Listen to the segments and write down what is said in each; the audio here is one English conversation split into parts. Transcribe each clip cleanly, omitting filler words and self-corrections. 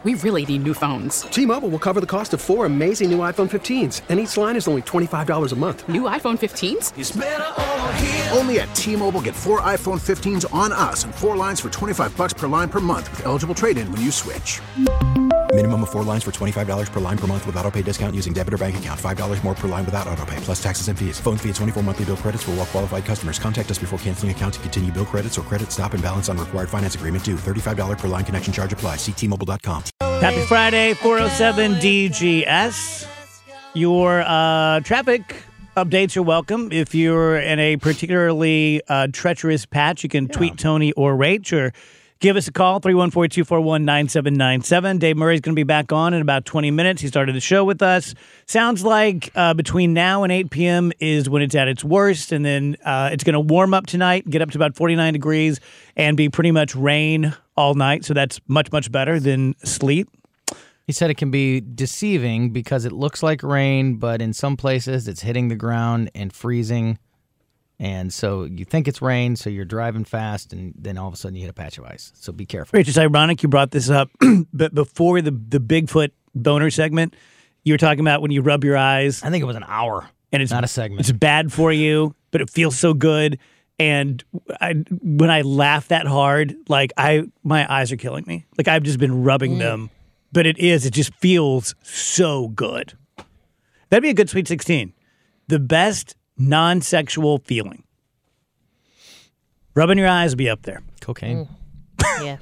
We really need new phones. T-Mobile will cover the cost of 4 amazing new iPhone 15s, and each line is only $25 a month. New iPhone 15s? It's better over here. Only at T-Mobile, get 4 iPhone 15s on us and 4 lines for $25 per line per month with eligible trade-in when you switch. Minimum of 4 lines for $25 per line per month with autopay discount using debit or bank account. $5 more per line without autopay, plus taxes and fees. Phone fee at 24 monthly bill credits for well-qualified customers. Contact us before canceling account to continue bill credits or credit stop and balance on required finance agreement due. $35 per line connection charge applies. See T-Mobile.com. Happy Friday, 407 DGS. Your traffic updates are welcome. If you're in a particularly treacherous patch, you can tweet Tony or Rach, or give us a call, 314-241-9797. Dave Murray's going to be back on in about 20 minutes. He started the show with us. Sounds like between now and 8 p.m. is when it's at its worst, and then it's going to warm up tonight, get up to about 49 degrees, and be pretty much rain all night, so that's much, much better than sleet. He said it can be deceiving because it looks like rain, but in some places it's hitting the ground and freezing. And so you think it's rain, so you're driving fast, and then all of a sudden you hit a patch of ice. So be careful. Rich, it's ironic you brought this up, but before the Bigfoot boner segment, you were talking about when you rub your eyes. I think it was an hour, and it's not a segment. It's bad for you, but it feels so good. And when I laugh that hard, like my eyes are killing me. Like I've just been rubbing them. But it just feels so good. That'd be a good Sweet 16. The best non-sexual feeling. Rubbing your eyes would be up there. Cocaine. Yeah.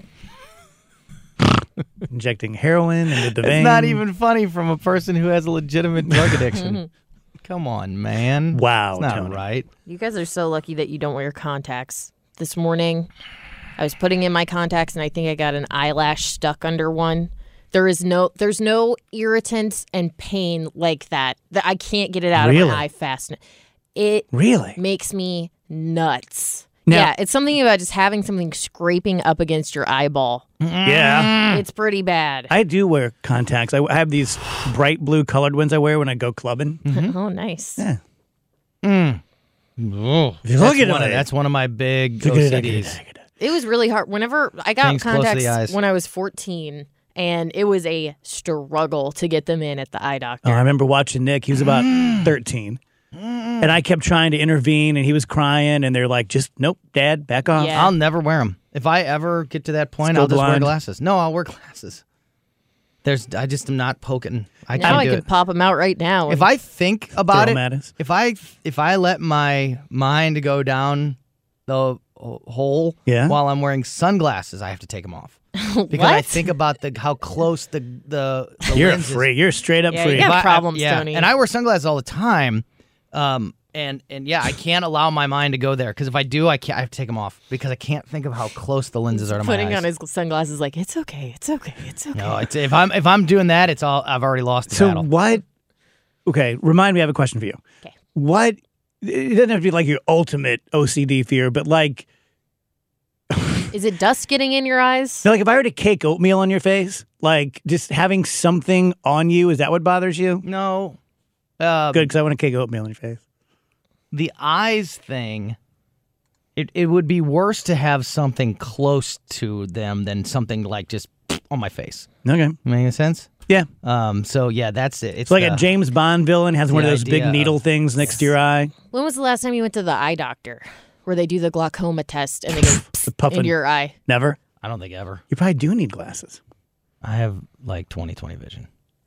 Injecting heroin into the vein. It's not even funny from a person who has a legitimate drug addiction. Come on, man. Wow, it's not Tony. right. You guys are so lucky that you don't wear contacts. This morning, I was putting in my contacts, and I think I got an eyelash stuck under one. There's no irritants and pain like that. I can't get it out of my eye fast. It really makes me nuts. Now, yeah, it's something about just having something scraping up against your eyeball. Yeah. It's pretty bad. I do wear contacts. I have these bright blue colored ones I wear when I go clubbing. Oh, nice. Yeah. Oh, that's one of my big OCDs. It was really hard. Whenever I got Things close to the contacts eyes. when I was 14, and it was a struggle to get them in at the eye doctor. Oh, I remember watching Nick. He was about 13. And I kept trying to intervene, and he was crying, and they're like, just, nope, Dad, back off. Yeah. I'll never wear them. If I ever get to that point, Still I'll just wear blind? glasses. No, I'll wear glasses. I just am not poking. Now can't I do could it. pop them out right now. If I think about Throw it, 'em at us. if I let my mind go down the hole while I'm wearing sunglasses, I have to take them off. Because I think about how close the You're lens is. free. You're straight up free. You got problems, Tony. And I wear sunglasses all the time. And I can't allow my mind to go there because if I do, I have to take them off because I can't think of how close the lenses are to my eyes. Putting on his sunglasses, like it's okay. No, if I'm doing that, it's all I've already lost the battle. So what? Okay, remind me. I have a question for you. Okay. What? It doesn't have to be like your ultimate OCD fear, but like, Is it dust getting in your eyes? like if I were to cake oatmeal on your face, like just having something on you, is that what bothers you? No, Good, because I want to cake oatmeal on your face. the eyes thing. It would be worse to have something close to them than something like just on my face. Okay, Making sense? yeah. So yeah, that's it. It's like a James Bond villain has one of the those big idea needle of- things next to your eye. When was the last time you went to the eye doctor where they do the glaucoma test and they go puffin'. into your eye? Never. I don't think ever. You probably do need glasses. I have like 20/20 vision.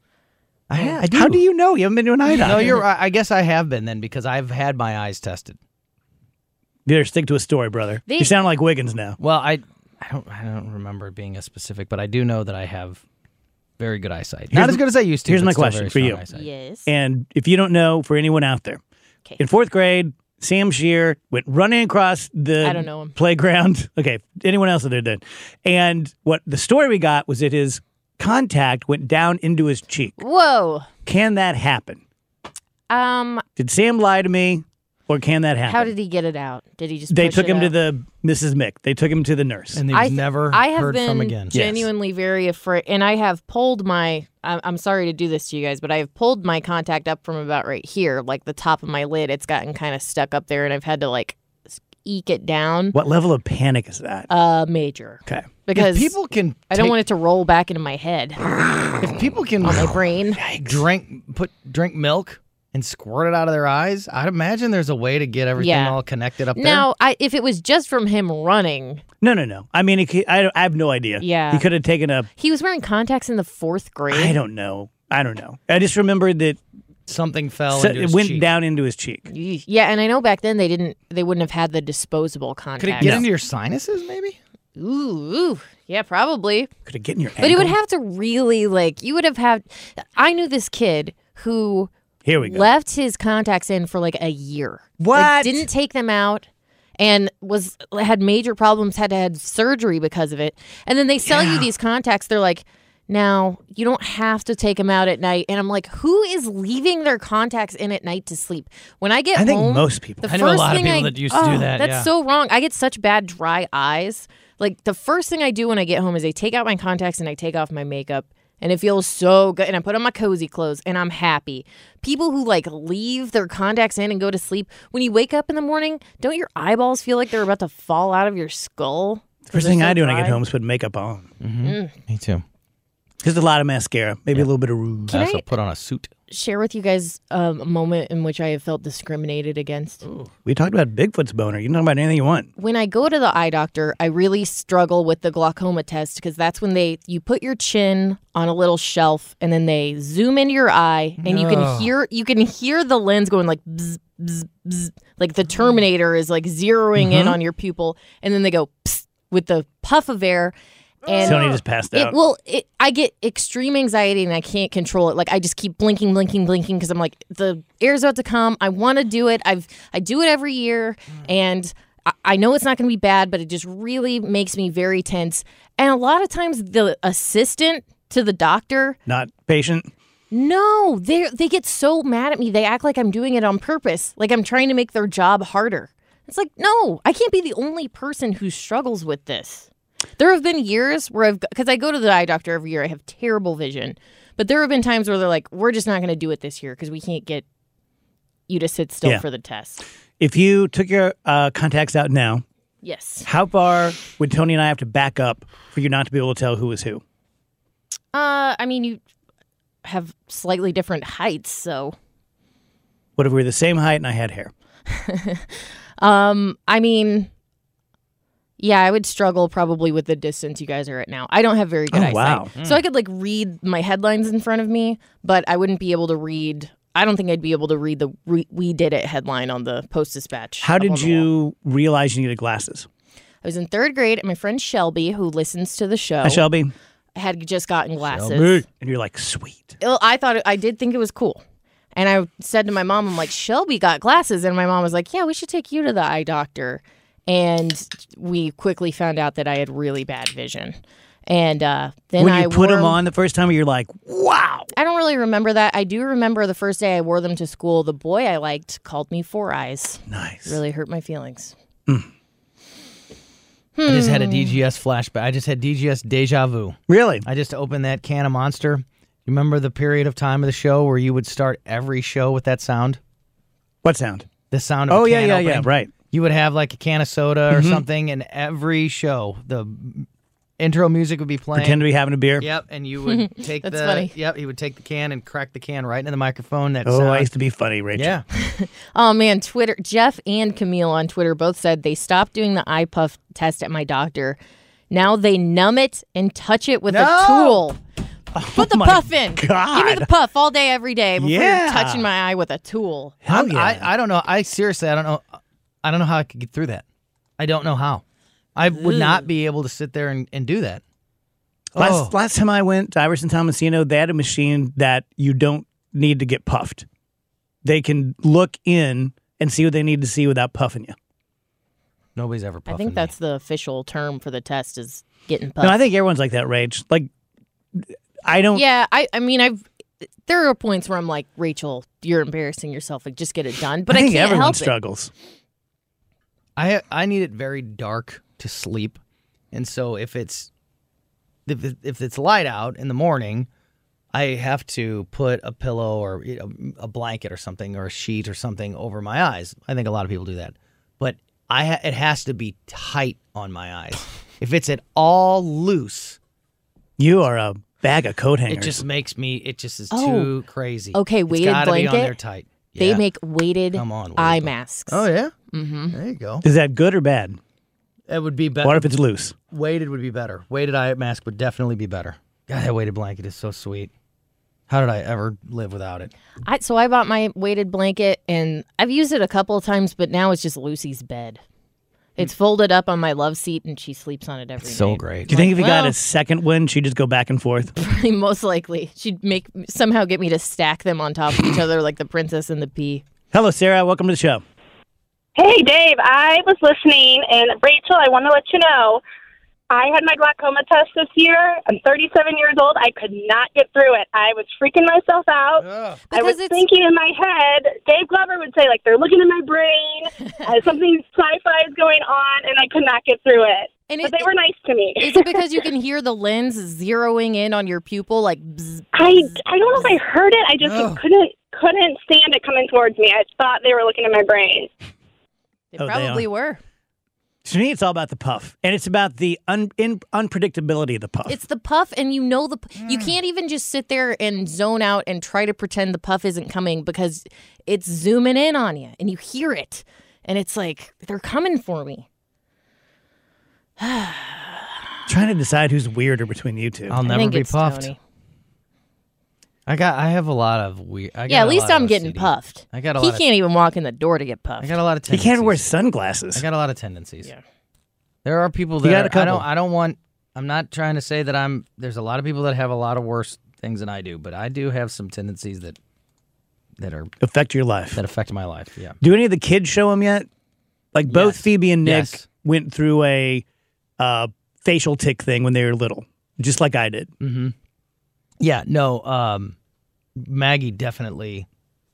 I do. How do you know? You haven't been to an eye doctor. No, you're. I guess I have been then because I've had my eyes tested. You better stick to a story, brother. You sound like Wiggins now. Well, I don't remember it being a specific, but I do know that I have very good eyesight. Not as good as I used to. Here's but my still question very for strong you. eyesight. Yes. And if you don't know, for anyone out there, Okay. in 4th grade, Sam Shear went running across the I don't know him. playground. Okay, anyone else out there did. And what the story we got was that his contact went down into his cheek. Whoa. Can that happen? Did Sam lie to me, or can that happen? How did he get it out? Did he just They push took it him to out? the Mrs. Mick. They took him to the nurse. And he's never I have heard been from again. genuinely very afraid, and I have pulled my. I'm sorry to do this to you guys, but I have pulled my contact up from about right here, like the top of my lid. It's gotten kind of stuck up there, and I've had to like eke it down. What level of panic is that? Major. Okay. Because If people can I don't take- want it to roll back into my head, If people can on my brain. drink milk and squirt it out of their eyes, I'd imagine there's a way to get everything Yeah. all connected up there. Now, if it was just from him running, No. I mean, I have no idea. Yeah. He could have taken a. he was wearing contacts in the 4th grade. I don't know. I just remembered that Something fell so into it his went cheek. down into his cheek. Yeah, and I know back then they wouldn't have had the disposable Could it contacts. get into your sinuses, maybe? Ooh, yeah, probably. Could it get in your ankle? But he would have to really you would have had. I knew this kid who Here we go. left his contacts in for like a year. What? Like, didn't take them out and had major problems, had to have surgery because of it. And then they sell you these contacts. They're like, now you don't have to take them out at night. And I'm like, who is leaving their contacts in at night to sleep? When I get I think home, most people. the I know a first lot of thing people that used to do that, That's yeah. so wrong. I get such bad dry eyes. Like the first thing I do when I get home is I take out my contacts and I take off my makeup. And it feels so good. And I put on my cozy clothes and I'm happy. People who leave their contacts in and go to sleep, when you wake up in the morning, don't your eyeballs feel like they're about to fall out of your skull? First thing I do when I get home is put makeup on. Me too. Just a lot of mascara, maybe a little bit of rouge. I also put on a suit. Share with you guys a moment in which I have felt discriminated against. We talked about Bigfoot's boner. You can talk about anything you want. When I go to the eye doctor, I really struggle with the glaucoma test because that's when you put your chin on a little shelf and then they zoom into your eye and you can hear the lens going like bzz, bzz, bzz, like the Terminator is zeroing in on your pupil, and then they go psst with the puff of air. And Tony just passed out. I get extreme anxiety and I can't control it. I just keep blinking because I'm like, the air's about to come. I want to do it. I do it every year, and I know it's not going to be bad, but it just really makes me very tense. And a lot of times, the assistant to the doctor, Not patient. no, they get so mad at me. They act like I'm doing it on purpose, like I'm trying to make their job harder. It's like, no, I can't be the only person who struggles with this. There have been years where because I go to the eye doctor every year, I have terrible vision. But there have been times where they're like, we're just not going to do it this year because we can't get you to sit still for the test. If you took your contacts out now, Yes. how far would Tony and I have to back up for you not to be able to tell who is who? I mean, you have slightly different heights, so. What if we were the same height and I had hair? I mean, yeah, I would struggle probably with the distance you guys are at now. I don't have very good eyesight. Wow. So I could read my headlines in front of me, but I wouldn't be able to read. I don't think I'd be able to read the "We Did It" headline on the Post-Dispatch. How up on did the wall. you realize you needed glasses? I was in 3rd grade, and my friend Shelby, who listens to the show, Hi, Shelby. had just gotten glasses. And you're like, sweet. Well, I did think it was cool. And I said to my mom, I'm like, Shelby got glasses. And my mom was like, yeah, we should take you to the eye doctor. And we quickly found out that I had really bad vision. And then When I you put wore them on the first time, you're like, wow. I don't really remember that. I do remember the first day I wore them to school, the boy I liked called me Four Eyes. Nice. Really hurt my feelings. I just had a DGS flashback. I just had DGS deja vu. Really? I just opened that can of Monster. You remember the period of time of the show where you would start every show with that sound? What sound? The sound of Oh, a can yeah, opening? right. You would have a can of soda or something, and every show, the intro music would be playing. Pretend to be having a beer. Yep, and you would take That's funny. Yep, he would take the can and crack the can right into the microphone. That Oh, sound. I used to be funny, Rachel. Yeah. Oh, man, Twitter. Jeff and Camille on Twitter both said they stopped doing the eye puff test at my doctor. Now they numb it and touch it with a tool. Put the my puff in. God. Give me the puff all day, every day before Yeah. you're touching my eye with a tool. Hell yeah. I don't know. I don't know. I don't know how I could get through that. I don't know how. I would not be able to sit there and do that. Last time I went to Iverson Tomasino, they had a machine that you don't need to get puffed. They can look in and see what they need to see without puffing you. Nobody's ever I puffing think me. that's the official term for the test is getting puffed. No, I think everyone's like that, Rach. I don't. Yeah, I mean, there are points where I'm like, Rachel, you're embarrassing yourself. Just get it done. But I think can't everyone help struggles. I need it very dark to sleep, and so if it's light out in the morning, I have to put a pillow or a blanket or something or a sheet or something over my eyes. I think a lot of people do that, but it has to be tight on my eyes. If it's at all loose, You are a bag of coat hangers. it just makes me. It just is too crazy. Okay, It's weighted gotta be on blanket. there tight. They Yeah. make weighted Come on, weighted eye blanket. masks. Oh yeah. Mm-hmm. There you go. Is that good or bad? It would be better. What if it's loose? Weighted would be better. Weighted eye mask would definitely be better. God, that weighted blanket is so sweet. How did I ever live without it? So I bought my weighted blanket, and I've used it a couple of times, but now it's just Lucy's bed. It's folded up on my love seat, and she sleeps on it every night. So great. Do you think if you got well- a second one, she'd just go back and forth? Most likely. She'd somehow get me to stack them on top of each other like the princess and the pea. Hello, Sarah. Welcome to the show. Hey, Dave, I was listening, and Rachel, I want to let you know, I had my glaucoma test this year. I'm 37 years old. I could not get through it. I was freaking myself out. I was thinking in my head, Dave Glover would say, like, they're looking in my brain, something sci-fi is going on, and I could not get through it. But they were nice to me. Is it because you can hear the lens zeroing in on your pupil, like bzz, I don't know if I heard it. I just couldn't stand it coming towards me. I thought they were looking in my brain. They Oh, they probably are. were. To me, it's all about the puff, and it's about the unpredictability of the puff. It's the puff, and you can't even just sit there and zone out and try to pretend the puff isn't coming because it's zooming in on you, and you hear it, and it's like they're coming for me. Trying to decide who's weirder between you two. I'll I never think be it's puffed. Tony. I have a lot of weird. Yeah, at least I'm getting puffed. I got a He lot of- can't even walk in the door to get puffed. I got a lot of He tendencies. can't wear sunglasses. I got a lot of tendencies. Yeah. There are people You that got a couple. I don't want. I'm not trying to say that there's a lot of people that have a lot of worse things than I do, but I do have some tendencies that Affect your life. affect my life. Yeah. Do any of the kids show them yet? Like both Yes. Phoebe and Nick Yes. went through a facial tick thing when they were little, just like I did. Yeah. No. Maggie definitely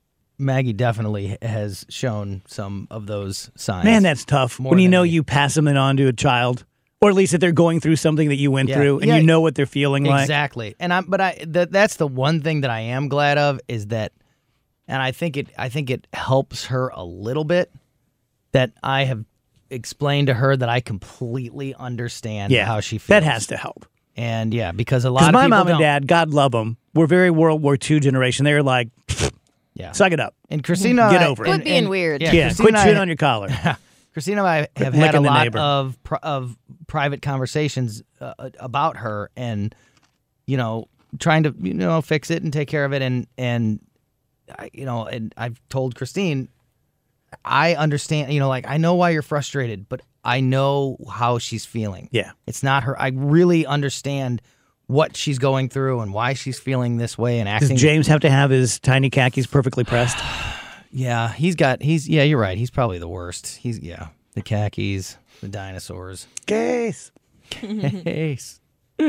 has shown some of those signs. Man, that's tough. More When you than know me. you pass something on to a child, or at least that they're going through something that you went Yeah. through, and Yeah. you know what they're feeling like. Exactly. And that's the one thing that I am glad of is that, and I think it helps her a little bit that I have explained to her that I completely understand Yeah, how she feels. that has to help. And yeah, because a lot Because of my people mom and don't. dad, God love them, were very World War II generation. They were like, Yeah. suck it up. And Christina, Get I- over it. Quit being weird. Yeah, Yeah, Christina quit and chewing I- on your collar. Christina and I have had a Licking the lot neighbor. of private conversations about her, and trying to fix it and take care of it, and and I've told Christine, I understand, I know why you're frustrated, but I know how she's feeling. Yeah. It's not her. I really understand what she's going through and why she's feeling this way and acting. Does James have to have his tiny khakis perfectly pressed? Yeah, you're right. He's probably the worst. The khakis, the dinosaurs. Case. Case.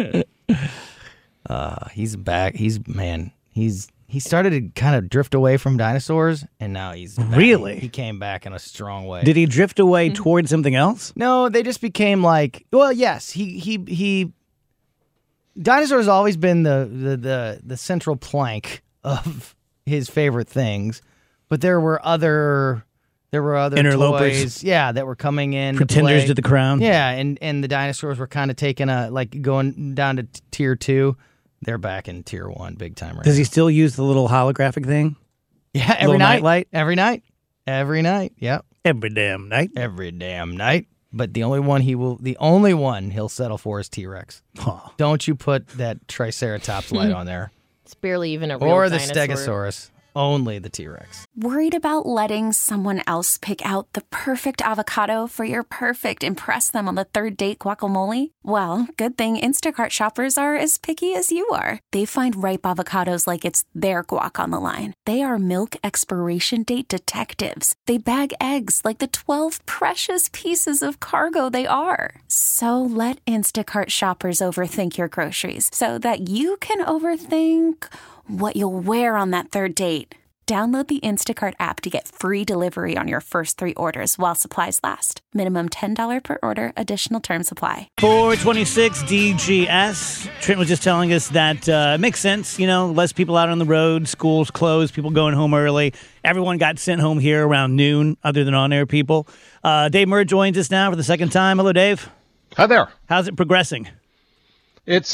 He's back. He started to kind of drift away from dinosaurs, and now he's back. Really? He came back in a strong way. Did he drift away towards something else? No, they just became like. Well, yes, he. Dinosaurs always been the central plank of his favorite things, but there were other Interlopers. toys, that were coming in. Pretenders play. to the crown? Yeah, and the dinosaurs were kind of taking going down to tier 2. They're back in tier 1 big time right Does now. he still use the little holographic thing? Yeah, every little night. nightlight? Every night. Yep. Every damn night. Every damn night. But the only one he'll settle for is T-Rex. Aw. Don't you put that Triceratops light on there. It's barely even a real Or the dinosaur. Stegosaurus. Only the T-Rex. Worried about letting someone else pick out the perfect avocado for your perfect impress them on the third date guacamole? Well, good thing Instacart shoppers are as picky as you are. They find ripe avocados like it's their guac on the line. They are milk expiration date detectives. They bag eggs like the 12 precious pieces of cargo they are. So let Instacart shoppers overthink your groceries so that you can overthink what you'll wear on that third date. Download the Instacart app to get free delivery on your first 3 orders while supplies last. Minimum $10 per order. Additional terms apply. 426 DGS. Trent was just telling us that it makes sense, less people out on the road, schools closed, people going home early. Everyone got sent home here around noon, other than on-air people. Dave Murr joins us now for the second time. Hello, Dave. Hi there. How's it progressing? It's,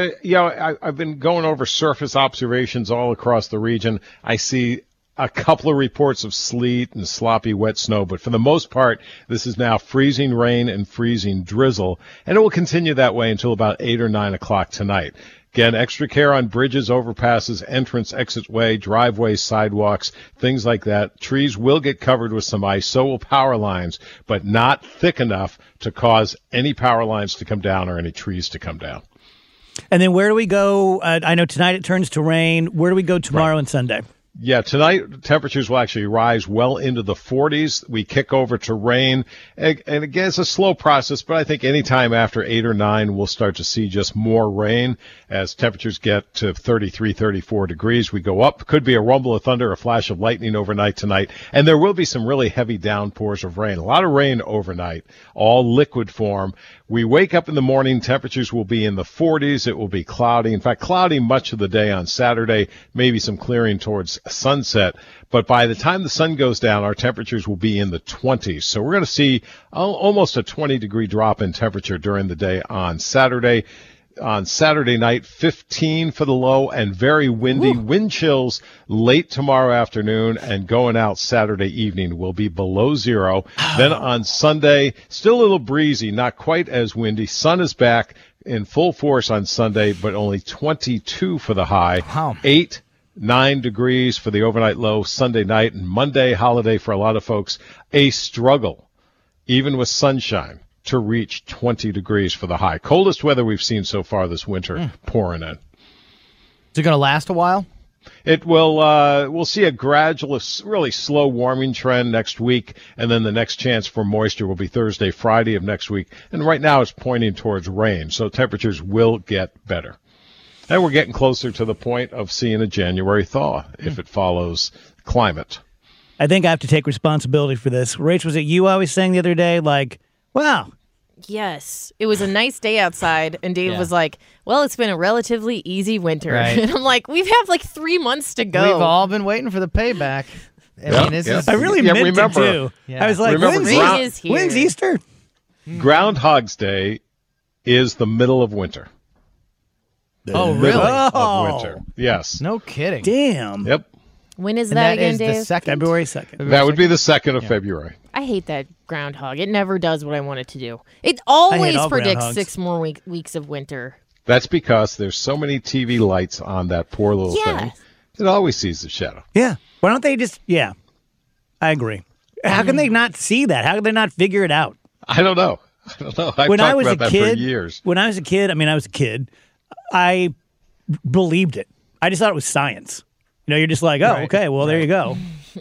I've been going over surface observations all across the region. I see a couple of reports of sleet and sloppy wet snow, but for the most part, this is now freezing rain and freezing drizzle, and it will continue that way until about 8 or 9 o'clock tonight. Again, extra care on bridges, overpasses, entrance, exit way, driveways, sidewalks, things like that. Trees will get covered with some ice, so will power lines, but not thick enough to cause any power lines to come down or any trees to come down. And then where do we go? I know tonight it turns to rain. Where do we go tomorrow and Sunday? Yeah, tonight temperatures will actually rise well into the 40s. We kick over to rain. And again, it's a slow process, but I think anytime after 8 or 9, we'll start to see just more rain as temperatures get to 33, 34 degrees. We go up. Could be a rumble of thunder, a flash of lightning overnight tonight. And there will be some really heavy downpours of rain. A lot of rain overnight, all liquid form. We wake up in the morning, temperatures will be in the 40s. It will be cloudy. In fact, cloudy much of the day on Saturday, maybe some clearing towards sunset. But by the time the sun goes down, our temperatures will be in the 20s. So we're going to see almost a 20-degree drop in temperature during the day on Saturday. On Saturday night, 15 for the low and very windy. Woo. Wind chills late tomorrow afternoon and going out Saturday evening will be below 0. Then on Sunday, still a little breezy, not quite as windy. Sun is back in full force on Sunday, but only 22 for the high. Wow. 9 degrees for the overnight low Sunday night, and Monday, holiday for a lot of folks, a struggle, even with sunshine, to reach 20 degrees for the high. Coldest weather we've seen so far this winter pouring in. Is it going to last a while? It will. We'll see a gradual, really slow warming trend next week, and then the next chance for moisture will be Thursday, Friday of next week. And right now it's pointing towards rain, so temperatures will get better. And we're getting closer to the point of seeing a January thaw if it follows climate. I think I have to take responsibility for this. Rach, was it you I was saying the other day, like, wow. Yes. It was a nice day outside, and Dave was like, well, it's been a relatively easy winter. Right. And I'm like, we've had like 3 months to go. We've all been waiting for the payback. I really meant it, too. Yeah. I was like, when's Easter? Groundhog's Day is the middle of winter. Oh, really? Of winter. Yes. No kidding. Damn. Yep. When is that again, is Dave? The 2nd? February 2nd. That would be the 2nd of February. I hate that groundhog. It never does what I want it to do. It always predicts groundhogs. 6 more weeks of winter. That's because there's so many TV lights on that poor little thing. It always sees the shadow. Yeah. Why don't they just, I agree. How can they not see that? How can they not figure it out? I don't know. I've talked about that for years. When I was a kid, I was a kid, I believed it. I just thought it was science. You're just like, okay, well, there you go.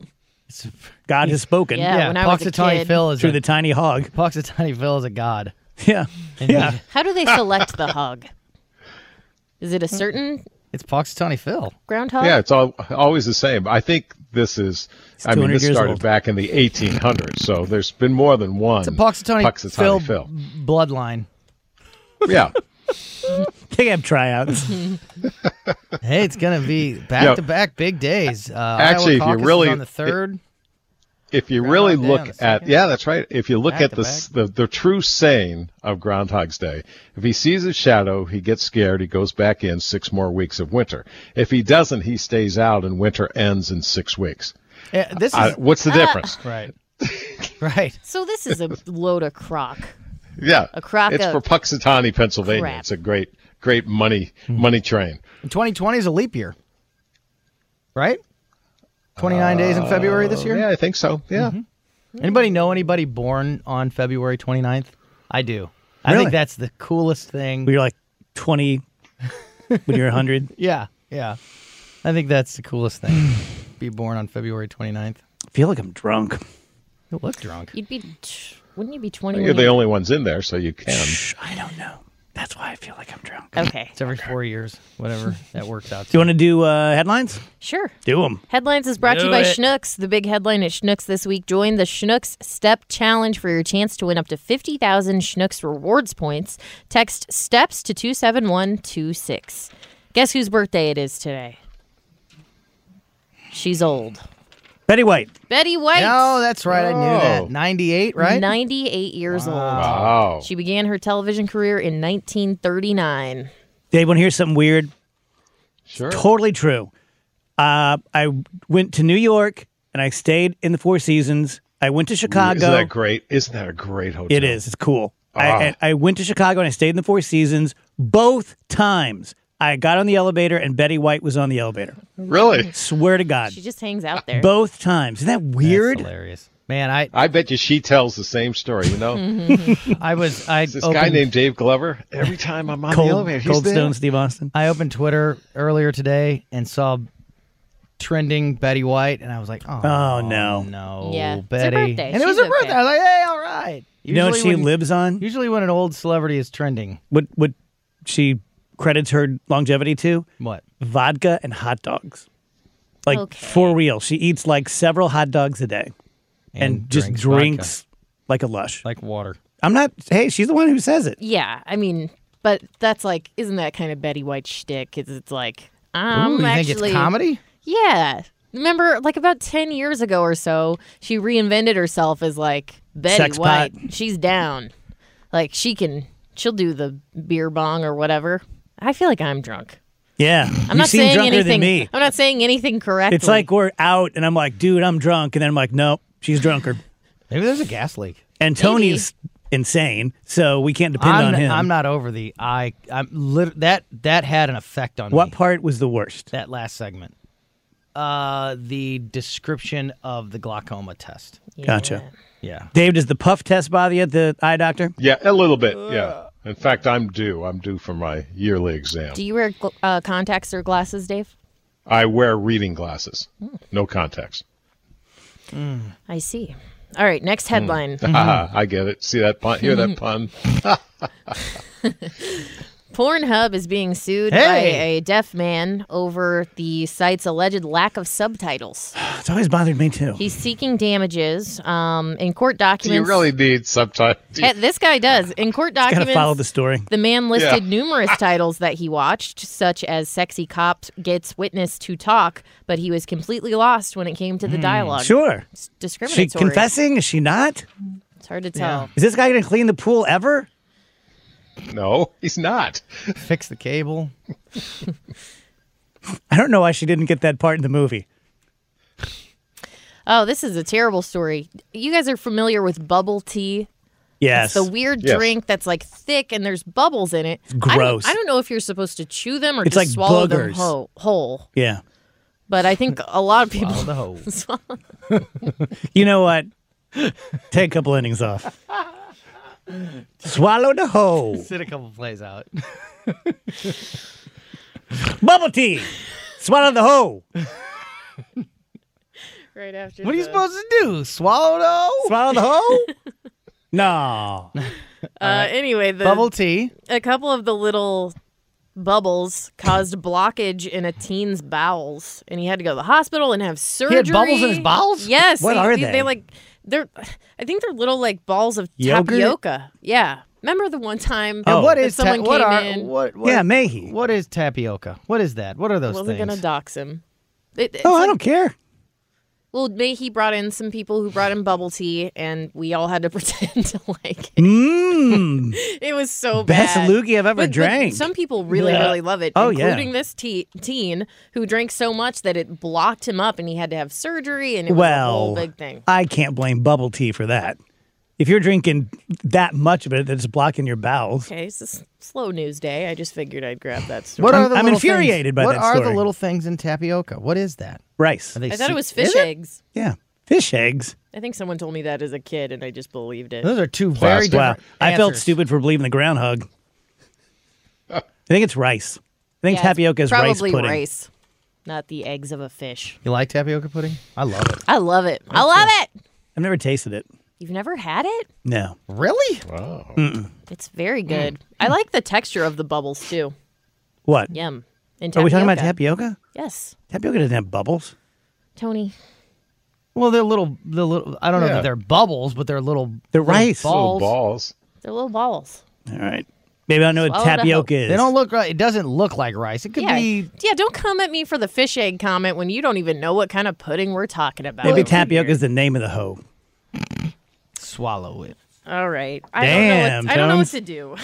God has spoken. Yeah, when I was a kid. Phil is through the tiny hog. Punxsutawney Phil is a god. Yeah. Yeah. How do they select the hog? Is it a certain It's Punxsutawney Phil. groundhog? Yeah, it's always the same. I think this is, this started back in the 1800s, so there's been more than one. It's a Punxsutawney Phil bloodline. Yeah. They have tryouts. Hey, it's going to be back-to-back big days. Actually, Iowa if you really on the 3rd. If you really look at, that's right. If you look at Back. the true saying of Groundhog's Day, if he sees a shadow, he gets scared, he goes back in 6 more weeks of winter. If he doesn't, he stays out and winter ends in 6 weeks. What's the difference? Right. Right. So this is a load of crock. Yeah. A crock It's for Punxsutawney, Pennsylvania. Crap. It's a great money train. 2020 is a leap year. Right? 29 days in February this year? Yeah, I think so. Yeah. Mm-hmm. Anybody know anybody born on February 29th? I do. I think that's the coolest thing. You're like 20 when you're 100. Yeah. I think that's the coolest thing. Be born on February 29th. I feel like I'm drunk. You look drunk. Wouldn't you be 20? You're the only ones in there, so you can. I don't know. That's why I feel like I'm drunk. Okay. It's every 4 years, whatever that works out Do you to. want to do headlines? Sure. Do them. Headlines is brought to you Do by it. Schnucks. The big headline at Schnucks this week. Join the Schnucks Step Challenge for your chance to win up to 50,000 Schnucks rewards points. Text STEPS to 27126. Guess whose birthday it is today? She's old. Betty White. Betty White. Oh, that's right. I knew Oh. that. 98, right? 98 years old. Wow. She began her television career in 1939. Dave, want to hear something weird? Sure. Totally true. I went to New York and I stayed in the Four Seasons. I went to Chicago. Isn't that great? Isn't that a great hotel? It is. It's cool. Ah. I went to Chicago and I stayed in the Four Seasons both times. I got on the elevator and Betty White was on the elevator. Really? Swear to God. She just hangs out there. Both times. Isn't that weird? That's hilarious. Man, I bet you she tells the same story, you know? I This guy named Dave Glover, every time I'm on the elevator, he's Cold there. Stone Steve Austin. I opened Twitter earlier today and saw trending Betty White, and I was like, Oh, no. no, Yeah, it's her Betty. birthday. And it was She's her birthday. okay. I was like, hey, all right. You know what Usually she when- lives on? Usually when an old celebrity is trending. What she credits her longevity to? What? Vodka and hot dogs. Like, Okay. for real. She eats like several hot dogs a day and just drinks like a lush. like water. I'm not, hey, she's the one who says it. Yeah, I mean, but that's like, isn't that kind of Betty White shtick? It's like, Ooh, I'm you think actually. it's comedy? Yeah. Remember, like about 10 years ago or so, she reinvented herself as like Betty Sex White. pot. She's down. Like she'll do the beer bong or whatever. I feel like I'm drunk. Yeah. I'm you not seem saying drunker anything. than me. I'm not saying anything correctly. It's like we're out and I'm like, dude, I'm drunk. And then I'm like, nope, she's drunker. Maybe there's a gas leak. And Tony's insane, so we can't depend on him. I'm not over the eye. That had an effect on What me. part was the worst? That last segment. The description of the glaucoma test. Gotcha. Yeah. Dave, does the puff test bother you at the eye doctor? Yeah, a little bit, yeah. In fact, I'm due for my yearly exam. Do you wear contacts or glasses, Dave? I wear reading glasses, no contacts. I see. All right, next headline. I get it. See that pun? Hear that pun? Pornhub is being sued by a deaf man over the site's alleged lack of subtitles. It's always bothered me, too. He's seeking damages in court Do documents. you really need subtitles? This guy does. In court Got documents, to follow the story. the man listed Yeah. numerous titles that he watched, such as Sexy Cop Gets Witness to Talk, but he was completely lost when it came to the dialogue. Sure. It's Is she discriminatory. confessing? Is she not? It's hard to tell. Is this guy going to clean the pool ever? No, he's not. Fix the cable. I don't know why she didn't get that part in the movie. Oh, this is a terrible story. You guys are familiar with bubble tea? Yes. It's the weird Yes. drink that's like thick and there's bubbles in it. It's gross. I don't know if you're supposed to chew them or It's just like swallow them boogers. whole. Yeah. But I think a lot of people. Swallow the hose. You know what? Take a couple innings off. Swallow the whole. Sit a couple plays out. Bubble tea. Swallow the whole. Right after. What are you supposed to do? Swallow the hose? Swallow the whole? No. Anyway, Bubble tea. a couple of the little bubbles caused blockage in a teen's bowels, and he had to go to the hospital and have surgery. had bubbles in his bowels? Yes. What are they? They like they're. I think they're little like balls of Yogurt? tapioca. Yeah. Remember the one time? Oh. What that is someone what came are in? what Yeah, Mayhe. What is tapioca? What is that? What are those Wasn't things? gonna dox him. It's Oh, I like- don't care. Well, he brought in some people who brought in bubble tea, and we all had to pretend to like it. Mmm. It was so Best bad. loogie I've ever But drank. some people really love it, Oh, yeah. including this teen who drank so much that it blocked him up, and he had to have surgery, and it was a whole big thing. I can't blame bubble tea for that. If you're drinking that much of it that's blocking your bowels. Okay, it's a slow news day. I just figured I'd grab that story. What are the I'm little infuriated things? by that What are the story. little things in tapioca? What is that? Rice. Are they I thought it was Is fish it? eggs. Yeah. Fish eggs. I think someone told me that as a kid, and I just believed it. Those are two very Plastic. Wow. different I felt answers. stupid for believing the groundhog. I think it's rice. I think Yeah, tapioca is it's rice probably pudding. rice, not the eggs of a fish. You like tapioca pudding? I love it. I love it. I love it. I've never tasted it. You've never had it? No. Really? Wow. It's very good. I like the texture of the bubbles, too. What? Yum. And Are we talking about tapioca. tapioca? Yes. Tapioca doesn't have bubbles. Tony. Well, they're little. I don't know Yeah. that they're bubbles, but they're little. They're rice. balls. Little balls. They're little balls. All right. Maybe I don't know what Swallow it up. tapioca is. They don't look right. It doesn't look like rice. It could be. Yeah, don't come at me for the fish egg comment when you don't even know what kind of pudding we're talking about. Maybe tapioca is the name of the hoe. Swallow it. All right. Damn, I don't know what Tones. to do.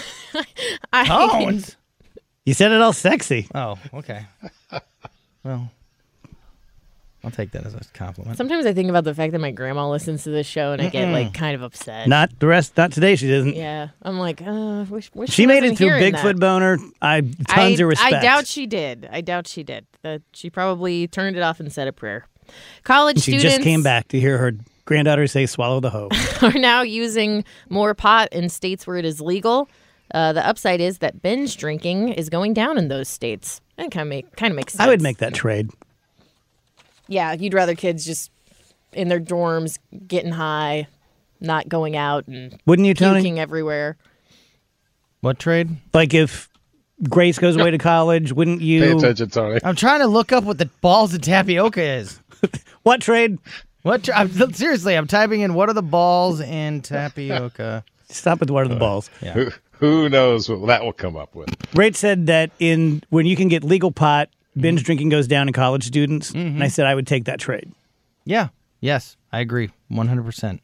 Tones. You said it all sexy. Oh, okay. Well, I'll take that as a compliment. Sometimes I think about the fact that my grandma listens to this show and I get like kind of upset. Not today. She doesn't. Yeah, I'm like, wish She made wasn't it through hearing Bigfoot that. Boner. Tons of respect. I doubt she did. She probably turned it off and said a prayer. College She students just came back to hear her granddaughter say, "Swallow the hoe." are now using more pot in states where it is legal. The upside is that binge drinking is going down in those states. That kind of makes sense. I would make that trade. Yeah, you'd rather kids just in their dorms getting high, not going out and Wouldn't you, Tony? puking everywhere. What trade? Like if Grace goes away to college, wouldn't you? Pay attention, Tony. I'm trying to look up what the balls of tapioca is. What trade? Seriously, I'm typing in what are the balls in tapioca. Stop with what are the balls. Yeah. Who knows what that will come up with? Rach said that when you can get legal pot, binge drinking goes down in college students. And I said I would take that trade. Yeah. Yes, I agree. 100%.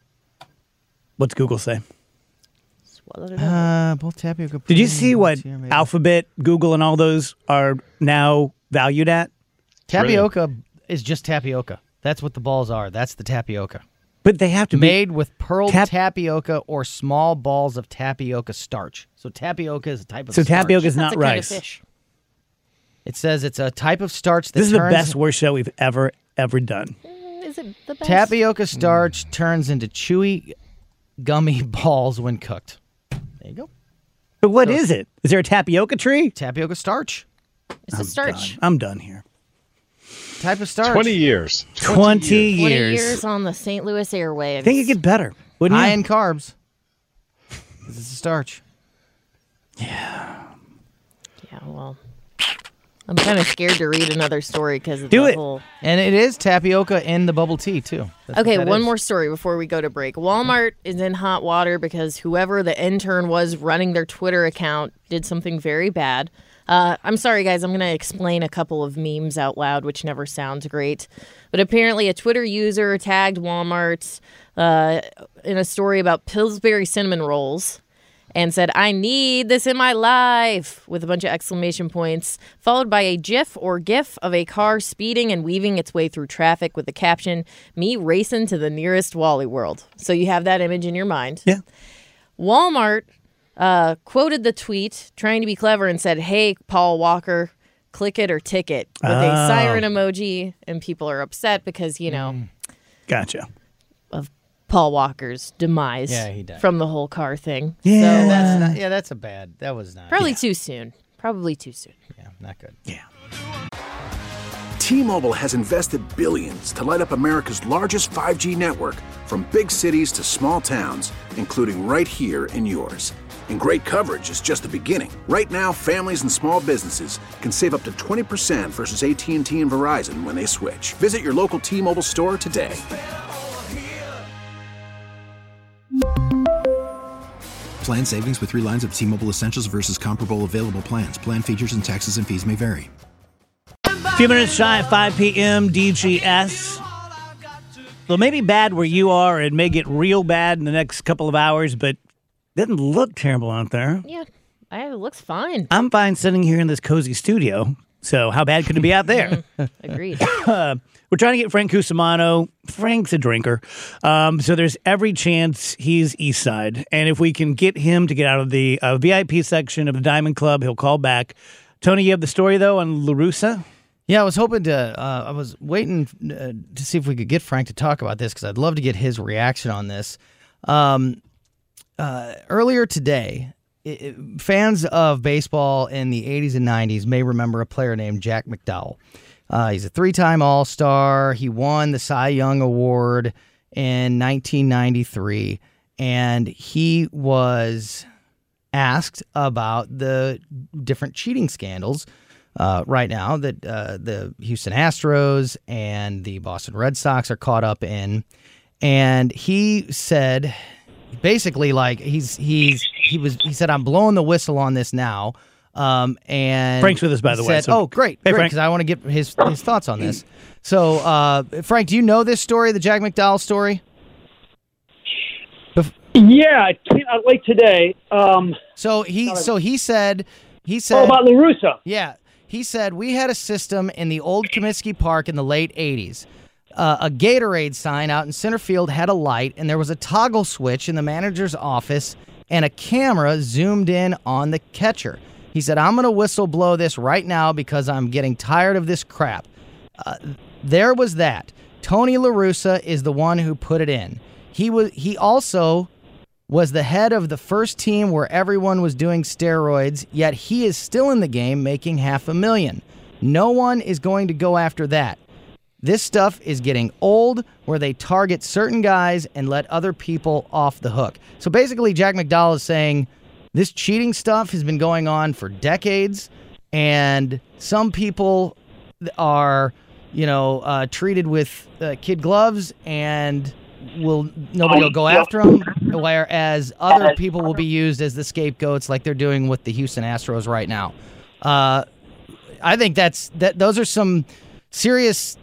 What's Google say? Swallowed it up. Both tapioca. Did you pudding see and what TMA. Alphabet, Google, and all those are now valued at? Tapioca is just tapioca. That's what the balls are. That's the tapioca. But they have to be Made with pearled tapioca or small balls of tapioca starch. So tapioca is a type of So starch. tapioca is That's not a kind of rice. fish. It says it's a type of starch that This is the turns... best worst show we've ever done. Is it the best? Tapioca starch turns into chewy, gummy balls when cooked. There you go. But what is it? Is there a tapioca tree? Tapioca starch. It's a starch. I'm done here. Type of starch. 20 years. 20 20 years. years on the St. Louis airwaves. I think it get better, wouldn't High you? in carbs. This is a starch. Yeah, well, I'm kind of scared to read another story because of Do the it. whole... And it is tapioca in the bubble tea, too. That's Okay, what that one is. more story before we go to break. Walmart is in hot water because whoever the intern was running their Twitter account did something very bad. I'm sorry, guys. I'm going to explain a couple of memes out loud, which never sounds great. But apparently a Twitter user tagged Walmart in a story about Pillsbury cinnamon rolls and said, "I need this in my life," with a bunch of exclamation points, followed by a GIF or GIF of a car speeding and weaving its way through traffic with the caption, "Me racing to the nearest Wally World." So you have that image in your mind. Yeah. Walmart quoted the tweet, trying to be clever, and said, "Hey, Paul Walker, click it or ticket," with a siren emoji, and people are upset because, Gotcha. of Paul Walker's demise Yeah, he died. from the whole car thing. Yeah. So, That's not, yeah, that's a bad. That was not. probably too soon. Probably too soon. Yeah, not good. Yeah. T-Mobile has invested billions to light up America's largest 5G network, from big cities to small towns, including right here in yours. And great coverage is just the beginning. Right now, families and small businesses can save up to 20% versus AT&T and Verizon when they switch. Visit your local T-Mobile store today. Plan savings with 3 lines of T-Mobile Essentials versus comparable available plans. Plan features and taxes and fees may vary. A few minutes shy of 5 p.m. DGS. Well, maybe bad where you are. It may get real bad in the next couple of hours, but doesn't look terrible out there. Yeah, it looks fine. I'm fine sitting here in this cozy studio. So how bad could it be out there? Agreed. We're trying to get Frank Cusimano. Frank's a drinker. So there's every chance he's East Side. And if we can get him to get out of the VIP section of the Diamond Club, he'll call back. Tony, you have the story, though, on LaRussa? Yeah, I was hoping to. I was waiting to see if we could get Frank to talk about this because I'd love to get his reaction on this. Earlier today, fans of baseball in the 80s and 90s may remember a player named Jack McDowell. He's a 3-time All-Star. He won the Cy Young Award in 1993, and he was asked about the different cheating scandals right now that the Houston Astros and the Boston Red Sox are caught up in. And he said, basically, like he said, I'm blowing the whistle on this now. And Frank's with us, by the way. So, great, hey, because I want to get his thoughts on this. So, Frank, do you know this story, the Jack McDowell story? Yeah, it came out late today. So he said about La Russa. Yeah, he said we had a system in the old Comiskey Park in the late 80s. A Gatorade sign out in center field had a light, and there was a toggle switch in the manager's office, and a camera zoomed in on the catcher. He said, I'm going to whistle blow this right now because I'm getting tired of this crap. There was that. Tony La Russa is the one who put it in. He also was the head of the first team where everyone was doing steroids, yet he is still in the game making $500,000. No one is going to go after that. This stuff is getting old where they target certain guys and let other people off the hook. So basically, Jack McDowell is saying this cheating stuff has been going on for decades, and some people are, treated with kid gloves and nobody will go after them, whereas other people will be used as the scapegoats like they're doing with the Houston Astros right now. I think those are some serious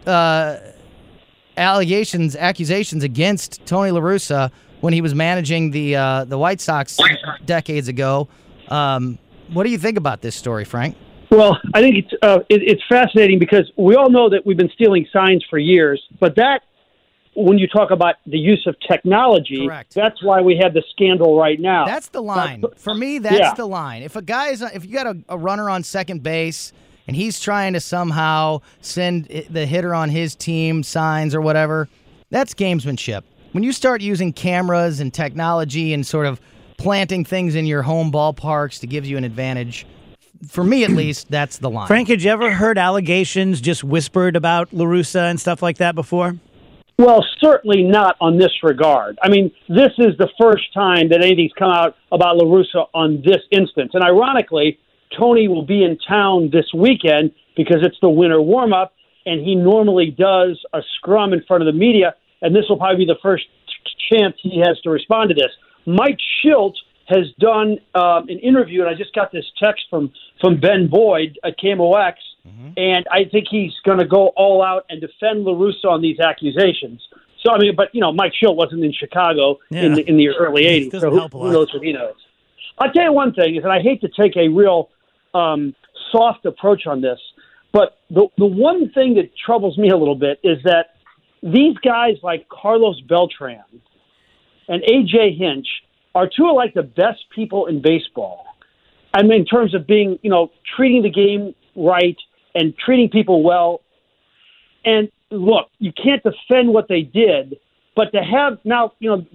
accusations against Tony La Russa when he was managing the White Sox decades ago. What do you think about this story, Frank? Well, I think it's fascinating because we all know that we've been stealing signs for years, but that, when you talk about the use of technology, correct, that's why we have the scandal right now. That's the line. For me, that's the line. If you got a runner on second base and he's trying to somehow send the hitter on his team signs or whatever, that's gamesmanship. When you start using cameras and technology and sort of planting things in your home ballparks to give you an advantage, for me at least, that's the line. Frank, had you ever heard allegations just whispered about La Russa and stuff like that before? Well, certainly not on this regard. I mean, this is the first time that anything's come out about La Russa on this instance. And ironically, Tony will be in town this weekend because it's the winter warm-up, and he normally does a scrum in front of the media, and this will probably be the first chance he has to respond to this. Mike Schilt has done an interview, and I just got this text from Ben Boyd at KMOX, and I think he's going to go all out and defend La Russa on these accusations. So, I mean, but, Mike Schilt wasn't in Chicago in the early 80s, so who knows what he knows. I'll tell you one thing, is that I hate to take a real soft approach on this, but the one thing that troubles me a little bit is that these guys like Carlos Beltran and A.J. Hinch are two of like the best people in baseball. I mean, in terms of being, treating the game right and treating people well. And look, you can't defend what they did, but to have now,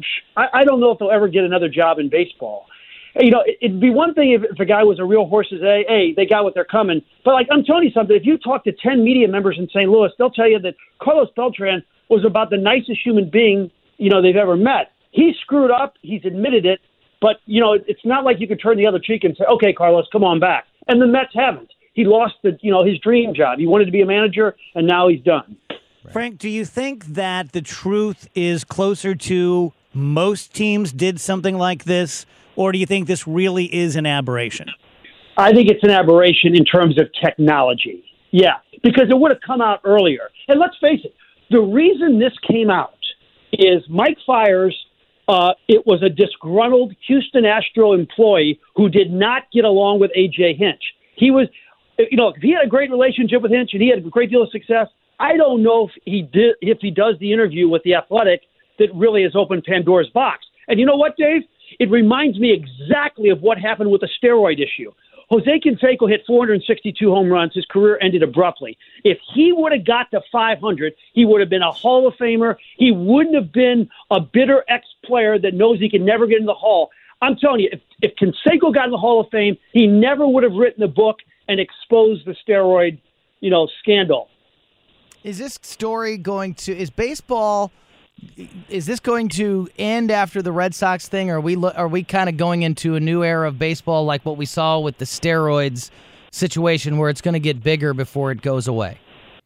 I don't know if they'll ever get another job in baseball. It'd be one thing if a guy was a real horse's A, hey, they got what they're coming. But like, I'm telling you something, if you talk to 10 media members in St. Louis, they'll tell you that Carlos Beltran was about the nicest human being, they've ever met. He screwed up. He's admitted it. But, it's not like you can turn the other cheek and say, okay, Carlos, come on back. And the Mets haven't. He lost his dream job. He wanted to be a manager, and now he's done. Frank, do you think that the truth is closer to most teams did something like this, or do you think this really is an aberration? I think it's an aberration in terms of technology. Yeah, because it would have come out earlier. And let's face it, the reason this came out is Mike Fiers, it was a disgruntled Houston Astro employee who did not get along with A.J. Hinch. He was, if he had a great relationship with Hinch and he had a great deal of success, I don't know if he does the interview with The Athletic that really has opened Pandora's box. And you know what, Dave? It reminds me exactly of what happened with the steroid issue. Jose Canseco hit 462 home runs. His career ended abruptly. If he would have got to 500, he would have been a Hall of Famer. He wouldn't have been a bitter ex-player that knows he can never get in the Hall. I'm telling you, if Canseco got in the Hall of Fame, he never would have written a book and exposed the steroid, scandal. Is this story is baseball is this going to end after the Red Sox thing, or are we kind of going into a new era of baseball like what we saw with the steroids situation where it's going to get bigger before it goes away?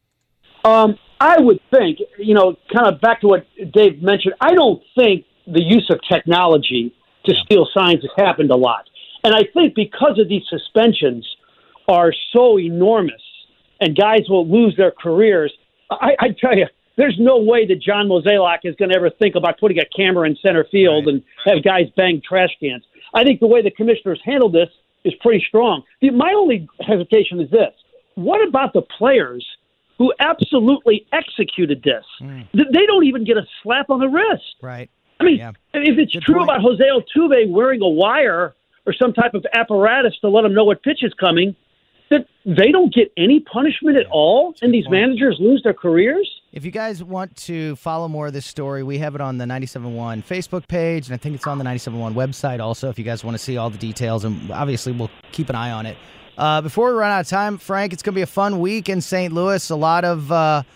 I would think, kind of back to what Dave mentioned, I don't think the use of technology to steal signs has happened a lot. And I think because of these suspensions are so enormous and guys will lose their careers, I tell you, there's no way that John Mozeliak is going to ever think about putting a camera in center field and have guys bang trash cans. I think the way the commissioners handled this is pretty strong. My only hesitation is this. What about the players who absolutely executed this? They don't even get a slap on the wrist. Right. I mean, if it's true about Jose Altuve wearing a wire or some type of apparatus to let him know what pitch is coming, that they don't get any punishment at all, and these managers lose their careers? If you guys want to follow more of this story, we have it on the 97.1 Facebook page, and I think it's on the 97.1 website also if you guys want to see all the details, and obviously we'll keep an eye on it. Before we run out of time, Frank, it's going to be a fun week in St. Louis. A lot of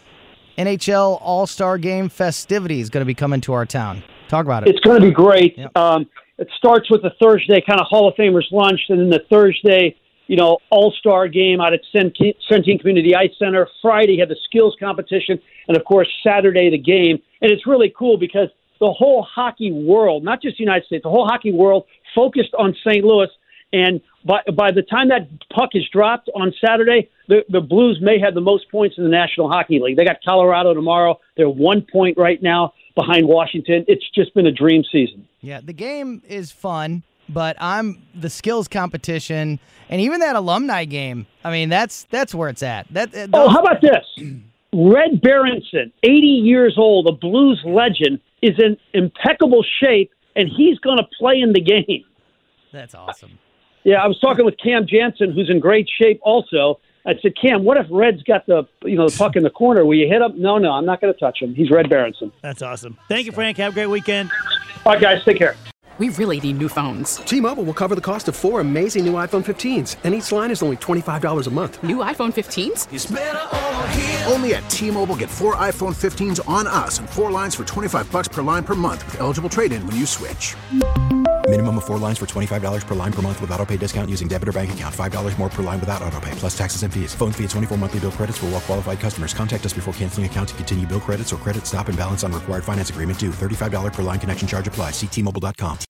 NHL All-Star Game festivities going to be coming to our town. Talk about it. It's going to be great. Yep. It starts with the Thursday kind of Hall of Famers lunch, and then the Thursday, All-Star Game out at Centene Community Ice Center. Friday, you have the skills competition, and of course, Saturday, the game. And it's really cool because the whole hockey world, not just the United States, the whole hockey world focused on St. Louis. And by the time that puck is dropped on Saturday, the Blues may have the most points in the National Hockey League. They got Colorado tomorrow. They're 1 point right now behind Washington. It's just been a dream season. Yeah, the game is fun, but the skills competition and even that alumni game, I mean, that's where it's at. How about this? Red Berenson, 80 years old, a Blues legend, is in impeccable shape, and he's going to play in the game. That's awesome. Yeah, I was talking with Cam Jansen, who's in great shape also. I said, Cam, what if Red's got the puck in the corner? Will you hit him? No, I'm not going to touch him. He's Red Berenson. That's awesome. Thank you, Frank. Have a great weekend. All right, guys, take care. We really need new phones. T-Mobile will cover the cost of 4 amazing new iPhone 15s, and each line is only $25 a month. New iPhone 15s? It's better over here. Only at T-Mobile, get 4 iPhone 15s on us and 4 lines for $25 per line per month with eligible trade-in when you switch. Minimum of 4 lines for $25 per line per month with auto-pay discount using debit or bank account. $5 more per line without auto-pay, plus taxes and fees. Phone fee at 24 monthly bill credits for well-qualified customers. Contact us before canceling account to continue bill credits or credit stop and balance on required finance agreement due. $35 per line connection charge applies. See T-Mobile.com.